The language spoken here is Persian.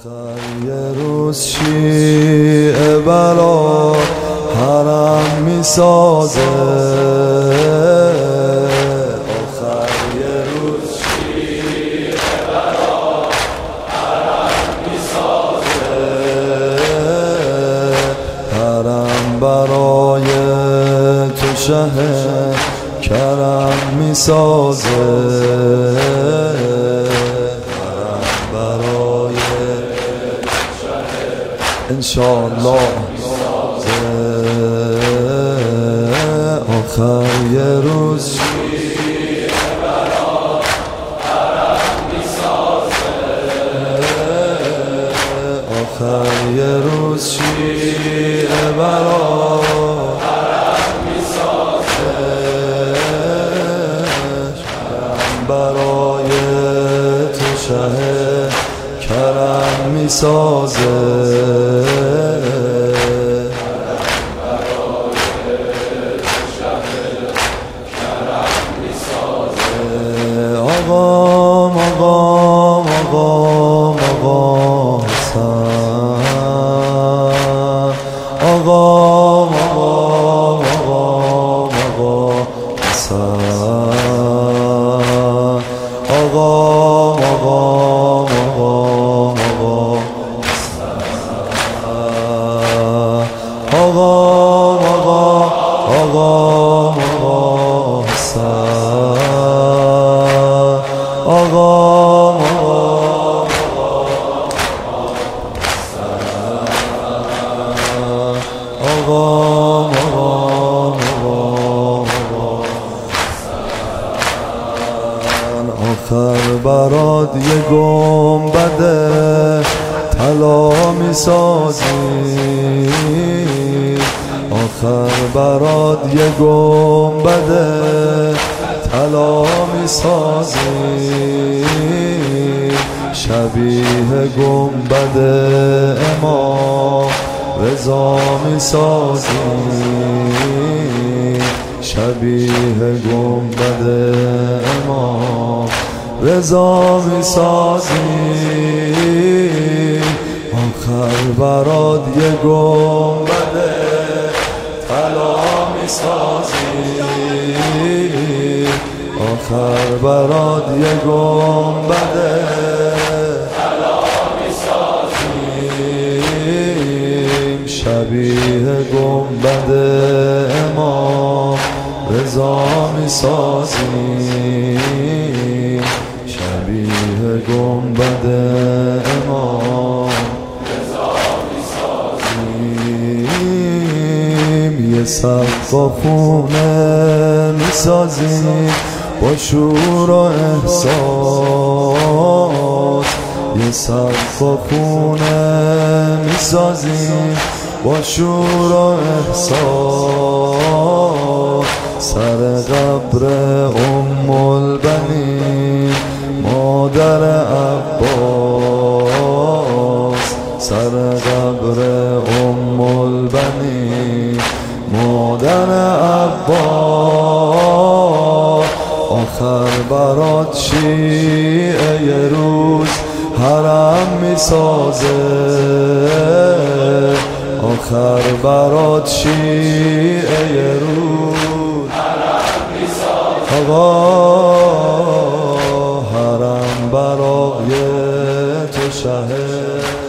آخر یه روز شیعه برا حرم میسازه. آخر یه روز شیعه برا حرم میسازه. حرم برای تو شه کرم میسازه. انشاءالله آخر یه روز شیعه برا حرم میسازه. آخر یه روز شیعه برا حرم میسازه. حرم برای تو شه کرم میسازه. آقام آقام آقام آقام حسن. آقام آقام آقام آقام حسن. آقام آقام آقام آقام حسن. آقام آقام آقام حسن. آقام آقام آخر برات یه گنبد طلا میسازی. آخر برات یه گنبد طلا میسازی. شبیه گنبد امام رضا میسازی. شبیه گنبد امام رضا میسازی. آخر برات یه گنبد طلا میسازی. آخر برات یه گنبد طلا میسازیم. شبیه گنبد امام رضا میسازیم. شبیه گنبد امام رضا میسازیم. یه سقف و خونه میسازیم با شور و احساس. یه سقف و خونه میسازیم با شور و احساس. سر قبر ام البنین مادر عباس. سر قبر ام البنین مادر عباس. آخر برات شیعه یه روز حرم میسازه. آخر برات شیعه یه روز حرم میسازه. آقا حرم برای تو شه